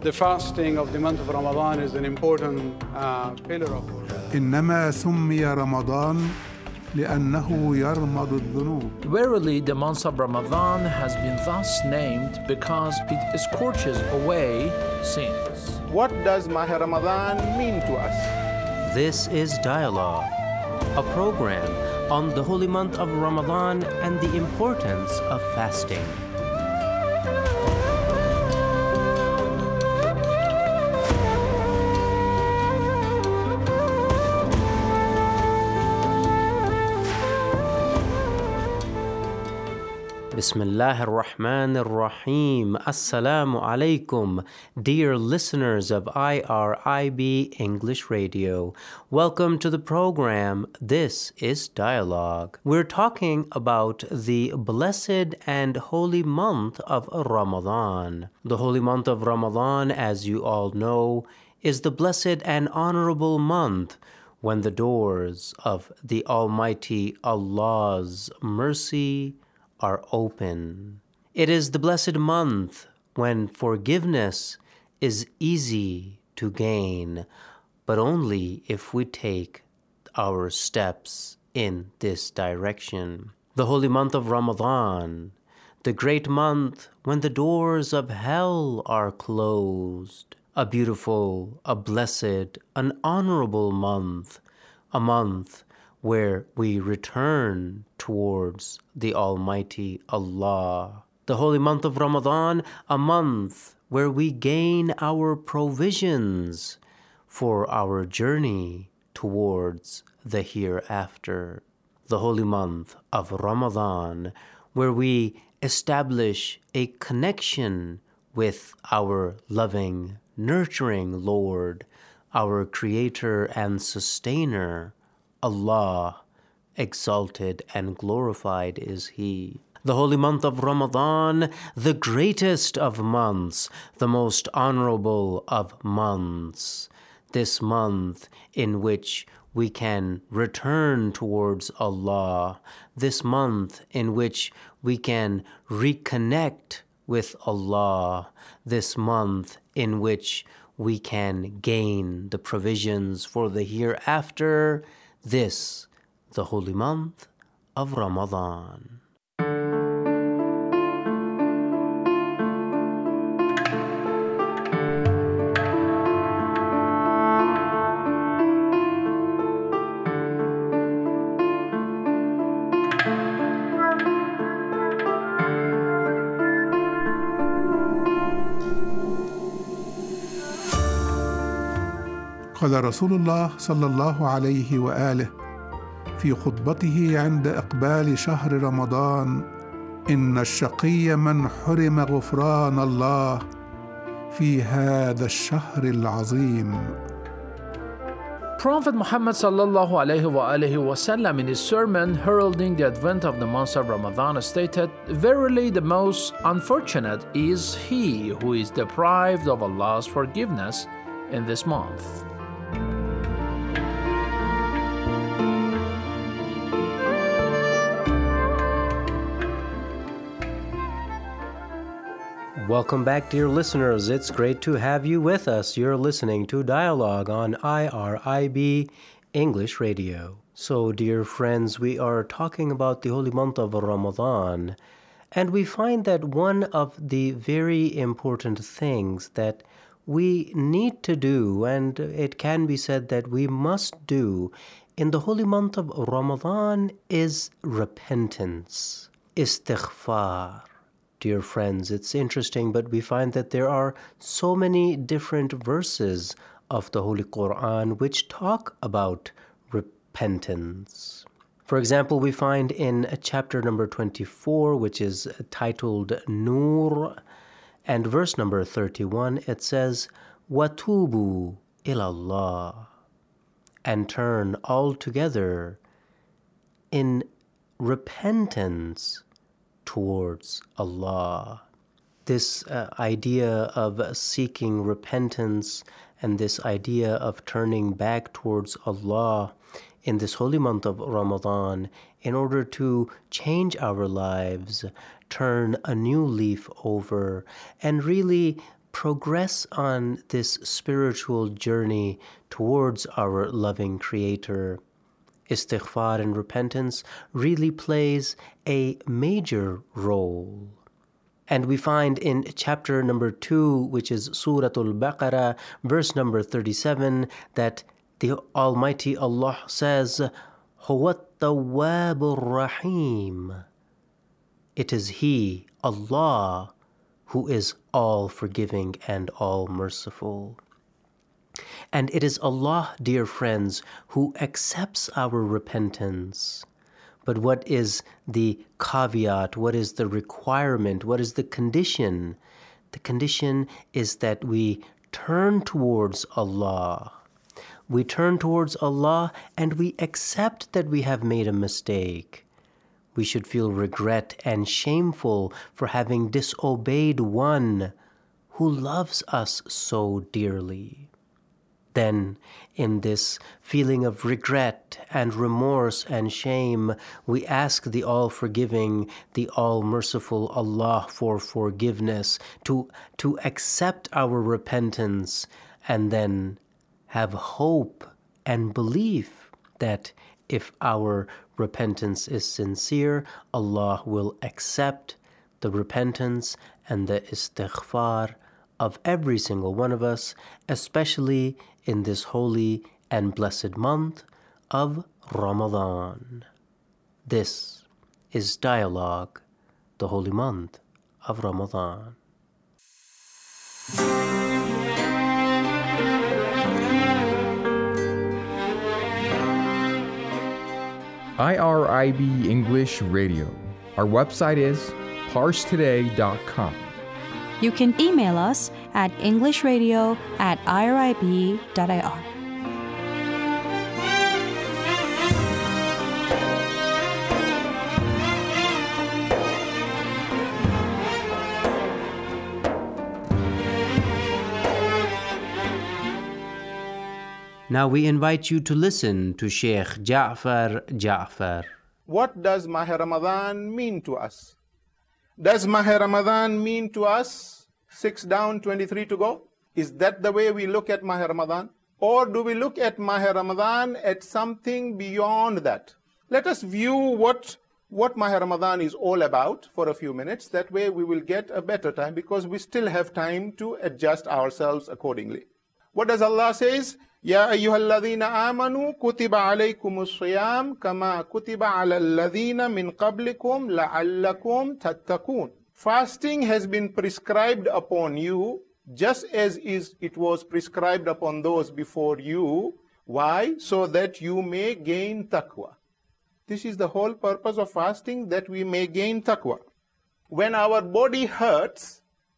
The fasting of the month of Ramadan is an important pillar of our life. إنما سمي رمضان لأنه يرمض الذنوب. Verily, the month of Ramadan has been thus named because it scorches away sins. What does Mahr Ramadan mean to us? This is Dialogue, a program on the holy month of Ramadan and the importance of fasting. Bismillah ar-Rahman ar-Rahim. Assalamu alaikum, dear listeners of IRIB English Radio. Welcome to the program. This is Dialogue. We're talking about the blessed and holy month of Ramadan. The holy month of Ramadan, as you all know, is the blessed and honorable month when the doors of the Almighty Allah's mercy are open. It is the blessed month when forgiveness is easy to gain, but only if we take our steps in this direction. The holy month of Ramadan, the great month when the doors of hell are closed. A beautiful, a blessed, an honorable month, a month where we return towards the Almighty Allah. The holy month of Ramadan, a month where we gain our provisions for our journey towards the hereafter. The holy month of Ramadan, where we establish a connection with our loving, nurturing Lord, our Creator and Sustainer, Allah, exalted and glorified is He. The holy month of Ramadan, the greatest of months, the most honorable of months. This month in which we can return towards Allah. This month in which we can reconnect with Allah. This month in which we can gain the provisions for the hereafter. This, the holy month of Ramadan. قال رسول الله صلى الله عليه وآله في خطبته عند إقبال شهر رمضان: إن الشقي من حرم غفران الله في هذا الشهر العظيم. Prophet Muhammad sallallahu alaihi wasallam in his sermon heralding the advent of the month of Ramadan stated, "Verily the most unfortunate is he who is deprived of Allah's forgiveness in this month." Welcome back, dear listeners. It's great to have you with us. You're listening to Dialogue on IRIB English Radio. So, dear friends, we are talking about the holy month of Ramadan, and we find that one of the very important things that we need to do, and it can be said that we must do in the holy month of Ramadan, is repentance, istighfar. Dear friends, it's interesting, but we find that there are so many different verses of the Holy Quran which talk about repentance. For example, we find in chapter number 24, which is titled Nur, and verse number 31, it says, وَتُوبُوا إِلَى اللَّهِ, and turn altogether in repentance towards Allah. This idea of seeking repentance and this idea of turning back towards Allah in this holy month of Ramadan in order to change our lives, turn a new leaf over, and really progress on this spiritual journey towards our loving Creator, istighfar and repentance really plays a major role. And we find in chapter number 2, which is Surah Al-Baqarah, verse number 37, that the Almighty Allah says, هُوَ التَّوَّابُ الرَّحِيمُ. It is He, Allah, who is all forgiving and all merciful. And it is Allah, dear friends, who accepts our repentance. But what is the caveat? What is the requirement? What is the condition? The condition is that we turn towards Allah. We turn towards Allah and we accept that we have made a mistake. We should feel regret and shameful for having disobeyed one who loves us so dearly. Then, in this feeling of regret and remorse and shame, we ask the all-forgiving, the all-merciful Allah for forgiveness, to accept our repentance, and then have hope and belief that if our repentance is sincere, Allah will accept the repentance and the istighfar of every single one of us, especially in this holy and blessed month of Ramadan. This is Dialogue, the holy month of Ramadan. IRIB English Radio. Our website is parstoday.com. You can email us at englishradio@irib.ir. Now we invite you to listen to Sheikh Ja'far Ja'far. What does Mahr Ramadan mean to us? Does Mahr Ramadan mean to us 6 down, 23 to go? Is that the way we look at Mahr Ramadan? Or do we look at Mahr Ramadan at something beyond that? Let us view what Mahr Ramadan is all about for a few minutes. That way we will get a better time, because we still have time to adjust ourselves accordingly. What does Allah says? Ya ayyuhalladhina amanu kutiba alaykumus siyam kama kutiba ala alladhina min qablikum la'allakum tattaqun. Fasting has been prescribed upon you just as it was prescribed upon those before you. Why? So that you may gain taqwa. This is the whole purpose of fasting, that we may gain taqwa. When our body hurts,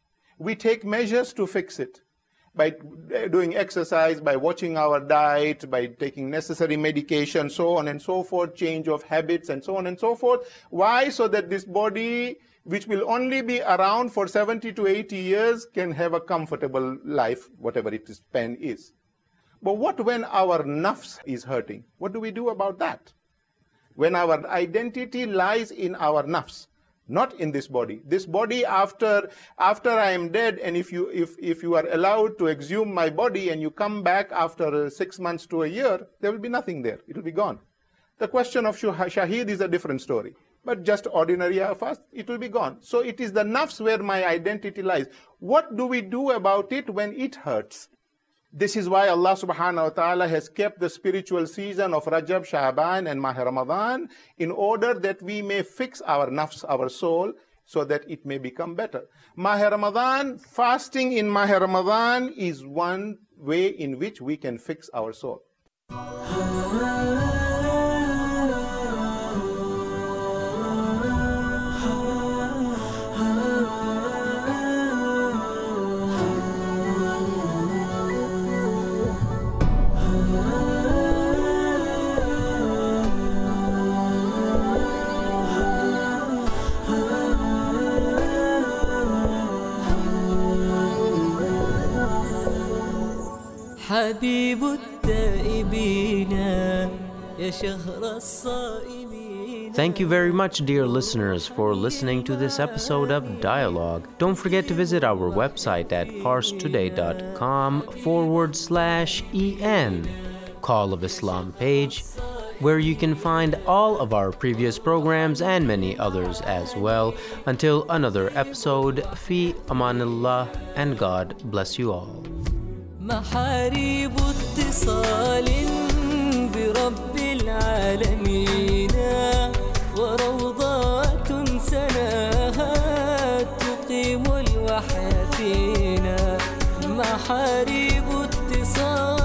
we take measures to fix it. By doing exercise, by watching our diet, by taking necessary medication, so on and so forth, change of habits and so on and so forth. Why? So that this body, which will only be around for 70 to 80 years, can have a comfortable life, whatever its span is. But what when our nafs is hurting? What do we do about that? When our identity lies in our nafs, not in this body. This body, after I am dead, and if you are allowed to exhume my body and you come back after 6 months to a year, there will be nothing there. It will be gone. The question of shaheed is a different story. But just ordinary fast, it will be gone. So it is the nafs where my identity lies. What do we do about it when it hurts? This is why Allah subhanahu wa ta'ala has kept the spiritual season of Rajab, Sha'ban and Mahr Ramadan in order that we may fix our nafs, our soul, so that it may become better. Mahr Ramadan, fasting in Mahr Ramadan is one way in which we can fix our soul. حبيب التائبين يا شهر الصائمين Thank you very much, dear listeners, for listening to this episode of Dialogue. Don't forget to visit our website at parstoday.com/en, Call of Islam page, where you can find all of our previous programs and many others as well. Until another episode, fi amanillah, and God bless you all. محاريب اتصال برب العالمين وروضات سناها تقيم الوحي فينا محاريب اتصال